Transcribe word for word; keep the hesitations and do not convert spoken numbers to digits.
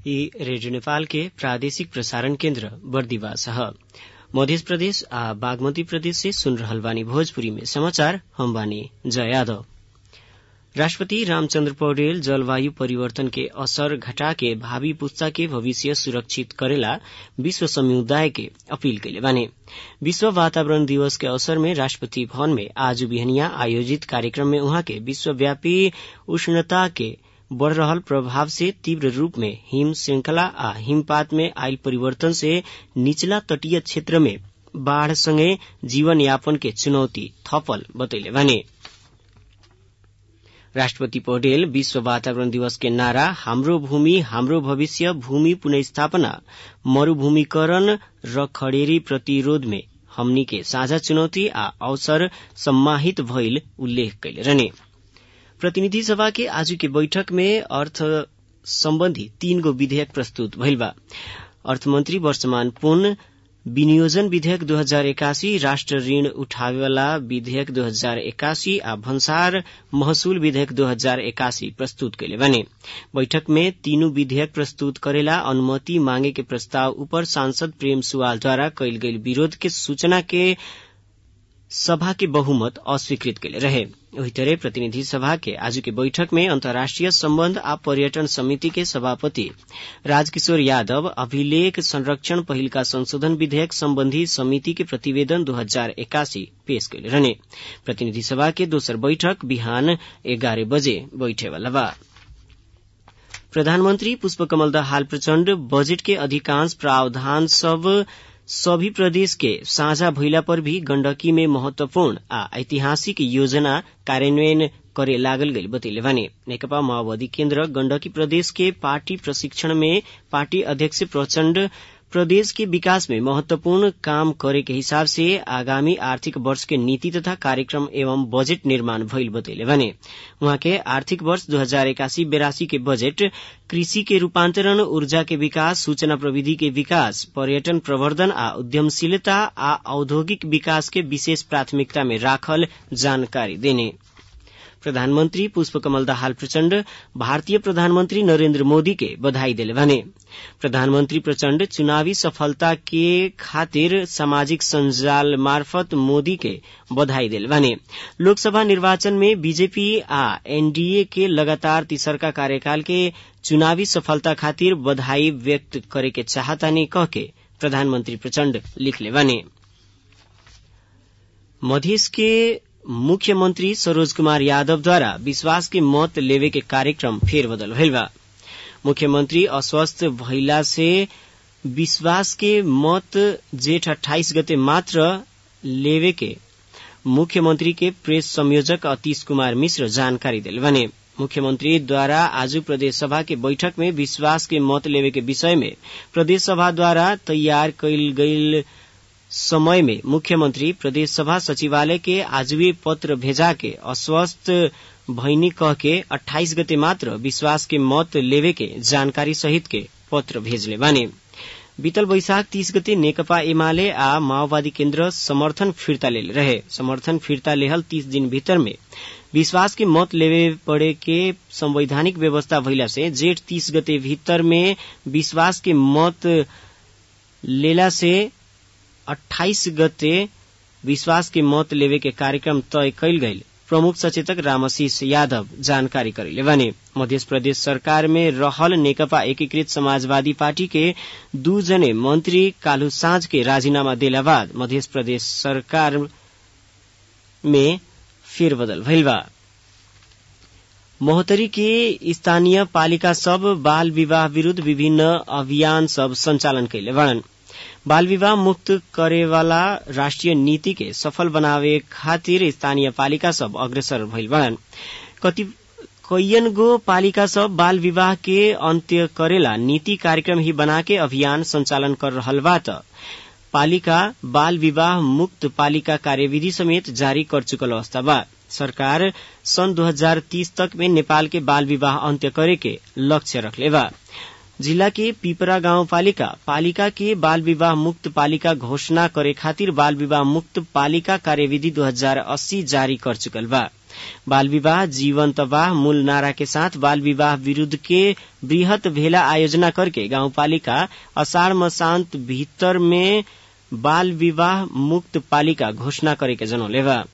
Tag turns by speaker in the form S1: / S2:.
S1: ई रेडियो नेपाल के प्रादेशिक प्रसारण केन्द्र बर्दिवास ह। मध्य प्रदेश आ बागमती प्रदेश से सुन रहल बानी भोजपुरी में समाचार। हम बानी जय यादव। राष्ट्रपति रामचन्द्र पौडेल जलवायु परिवर्तन के असर घटा के भावी पुस्ता के भविष्य सुरक्षित करेला विश्व समुदाय के अपील कैले बाने। विश्व वातावरण दिवस के अवसर में राष्ट्रपति भवन में आज बिहनिया आयोजित कार्यक्रम में उहाँ के विश्वव्यापी उष्णता के बढ़ रहल प्रभाव से तीव्र रूप में हिम श्रृंखला आ हिमपात में आयल परिवर्तन से निचला तटीय क्षेत्र में बाढ़ संगे जीवन यापन के चुनौती थपल बतैले बाने। राष्ट्रपति पौडेल विश्व वातावरण दिवस के नारा हाम्रो भूमि हाम्रो भविष्य भूमि पुनर्स्थापना मरूभूमिकरण र खडेरी प्रतिरोध में हमनी के साझा चुनौती आ अवसर सम्माहित भइल उल्लेख कैले रहने। प्रतिनिधि सभा के आज के बैठक में अर्थ सम्बन्धी तीन गो विधेयक प्रस्तुत भइल बा। अर्थमन्त्री वर्षमान पुन विनियोजन विधेयक दो हजार इक्यासी, राष्ट्र ऋण उठावेवाला विधेयक दो हजार इक्यासी आ भन्सार महसूल विधेयक दो हजार इक्यासी प्रस्तुत कैले बने। बैठक में तीनू विधेयक प्रस्तुत करेला अनुमति मांगे के प्रस्ताव ऊपर सांसद प्रेम सुवाल द्वारा कैल गईल विरोध के सूचना के सभा के बहुमत अस्वीकृत कैले रहे। वही तरह प्रतिनिधि सभा के आज के बैठक में अंतर्राष्ट्रीय सम्बन्ध आ पर्यटन समिति के सभापति राजकिशोर यादव अभिलेख संरक्षण पहिलका संशोधन विधेयक सम्बन्धी समिति के प्रतिवेदन दो हजार इक्यासी पेश कैले रहने। प्रतिनिधि सभा के दोसर बैठक बिहान एघार बजे बैठेवाला बा। प्रधानमन्त्री पुष्पकमल दाहाल प्रचण्ड बजेट के अधिकांश प्रावधान सब सभी प्रदेश के साझा भइला पर भी गण्डकी में महत्वपूर्ण आ ऐतिहासिक योजना कार्यान्वयन करे लागल गई बतैले भने। नेकपा माओवादी केन्द्र गण्डकी प्रदेश के पार्टी प्रशिक्षण में पार्टी अध्यक्ष प्रचण्ड प्रदेश के विकास में महत्वपूर्ण काम करे के हिसाब से आगामी आर्थिक वर्ष के नीति तथा कार्यक्रम एवं बजेट निर्माण भइल बतैले भने। उहाँ के आर्थिक वर्ष दो हजार इक्यासी बेरासी के बजेट कृषि के रूपान्तरण, ऊर्जा के विकास, सूचना प्रविधि के विकास, पर्यटन प्रवर्धन आ उद्यमशीलता आ औद्योगिक विकास के विशेष प्राथमिकता में राखल जानकारी देने। प्रधानमन्त्री पुष्पकमल दाहाल प्रचण्ड भारतीय प्रधानमन्त्री नरेन्द्र मोदी के बधाई दिले भने। प्रधानमन्त्री प्रचण्ड चुनावी सफलता के खातिर सामाजिक सञ्जाल मार्फत मोदी के बधाई दिले भने। लोकसभा निर्वाचन में बीजेपी आ एनडीए के लगातार तीसरका कार्यकाल के चुनावी सफलता खातिर बधाई व्यक्त करे के चाहतानी कह के प्रधानमन्त्री प्रचण्ड लिखले भने। मधेश के मुख्यमंत्री सरोज कुमार यादव द्वारा विश्वास के मत लेवे के कार्यक्रम फेरबदल भइल बा। मुख्यमंत्री अस्वस्थ भइला से विश्वास के मत जेठ अट्ठाईस गते मात्र लेवे के मुख्यमंत्री के प्रेस संयोजक अतीश कुमार मिश्र जानकारी दिल बने। मुख्यमंत्री द्वारा आज प्रदेश सभा के बैठक में विश्वास के मत लेवे के विषय में प्रदेश सभा द्वारा तैयार कैल गईल समय में मुख्यमंत्री प्रदेश सभा सचिवालय के आजवे पत्र भेजा के अस्वस्थ भैनी कह के अट्ठाईस गते मात्र विश्वास के मत लेवे के जानकारी सहित के पत्र भेजले बाने। बीतल वैशाख तीस गते नेकपा एमाले आ माओवादी केन्द्र समर्थन फिर्ता ले रहे। समर्थन फिर्ता लेहल तीस दिन भीतर में विश्वास के मत लेवे पड़े के संवैधानिक व्यवस्था भइला से जेठ तीस गते भीतर में विश्वास के मत लेला से अट्ठाईस गते विश्वास के मत लेवे के कार्यक्रम तय कैल गईल प्रमुख सचेतक रामशीष यादव जानकारी करेले भने। मध्य प्रदेश सरकार में रहल नेकपा एकीकृत समाजवादी पार्टी के दू जने मंत्री काल्हु साँझ के राजीनामा देला बाद मध्य प्रदेश सरकार में फेरबदल भइल बा। महोत्तरी के स्थानीय पालिका सब बाल विवाह विरूद्ध विभिन्न अभियान सब संचालन कैले बड़न। बाल विवाह मुक्त करेवाला राष्ट्रीय नीति के सफल बनावे खातिर स्थानीय पालिका सब अग्रसर भइल बड़न। कति कैयन गो पालिका सब बाल विवाह के अंत्य करेला नीति कार्यक्रम ही बना के अभियान संचालन कर रहल बा त पालिका बाल विवाह मुक्त पालिका कार्यविधि समेत जारी कर चुकल अवस्था बा। सरकार सन दो हजार तीस तक में नेपाल के बाल विवाह अंत्य करे के लक्ष्य रखले बा। जिला के पिपरा गाउँपालिका पालिका के बाल विवाह मुक्त पालिका घोषणा करे खातिर बाल विवाह मुक्त पालिका कार्यविधि दो हजार अस्सी जारी कर चुकल बा। बाल विवाह जीवन तबाह मूल नारा के साथ बाल विवाह विरुद्ध के बृहत भेला आयोजना करके गाउँपालिका अषाढ़ मसांत भीतर में बाल विवाह मुक्त पालिका घोषणा करे के जनौले बा।